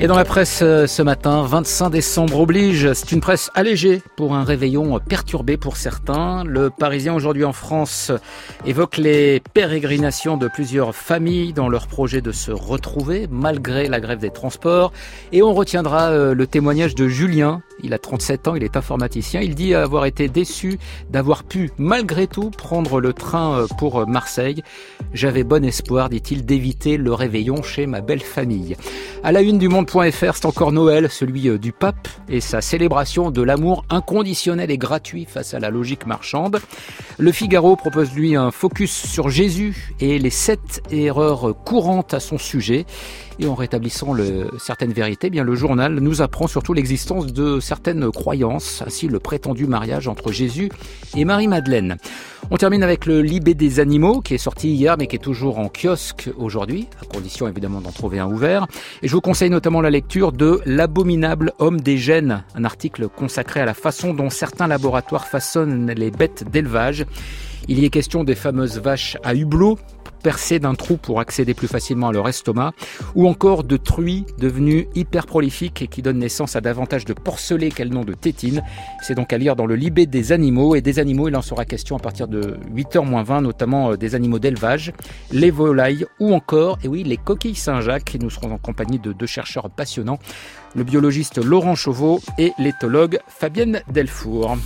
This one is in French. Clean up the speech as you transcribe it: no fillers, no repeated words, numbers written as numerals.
Et dans la presse ce matin, 25 décembre oblige, c'est une presse allégée pour un réveillon perturbé pour certains. Le Parisien aujourd'hui en France évoque les pérégrinations de plusieurs familles dans leur projet de se retrouver malgré la grève des transports. Et on retiendra le témoignage de Julien. Il a 37 ans, il est informaticien. Il dit avoir été déçu d'avoir pu malgré tout prendre le train pour Marseille. J'avais bon espoir, dit-il, d'éviter le réveillon chez ma belle famille. À la une du Monde.fr, c'est encore Noël, celui du pape et sa célébration de l'amour inconditionnel et gratuit face à la logique marchande. Le Figaro propose lui un focus sur Jésus et les 7 erreurs courantes à son sujet. Et en rétablissant certaines vérités, bien le journal nous apprend surtout l'existence de certaines croyances, ainsi le prétendu mariage entre Jésus et Marie-Madeleine. On termine avec le Libé des animaux qui est sorti hier mais qui est toujours en kiosque aujourd'hui, à condition évidemment d'en trouver un ouvert. Et je vous conseille notamment la lecture de L'abominable homme des gènes, un article consacré à la façon dont certains laboratoires façonnent les bêtes d'élevage. Il y est question des fameuses vaches à hublot, percées d'un trou pour accéder plus facilement à leur estomac, ou encore de truies devenues hyper prolifiques et qui donnent naissance à davantage de porcelets qu'elles n'ont de tétines. C'est donc à lire dans le Libé des animaux. Et des animaux, il en sera question à partir de 8h-20, notamment des animaux d'élevage, les volailles ou encore, et oui, les coquilles Saint-Jacques. Nous serons en compagnie de 2 chercheurs passionnants, le biologiste Laurent Chauveau et l'éthologue Fabienne Delfour.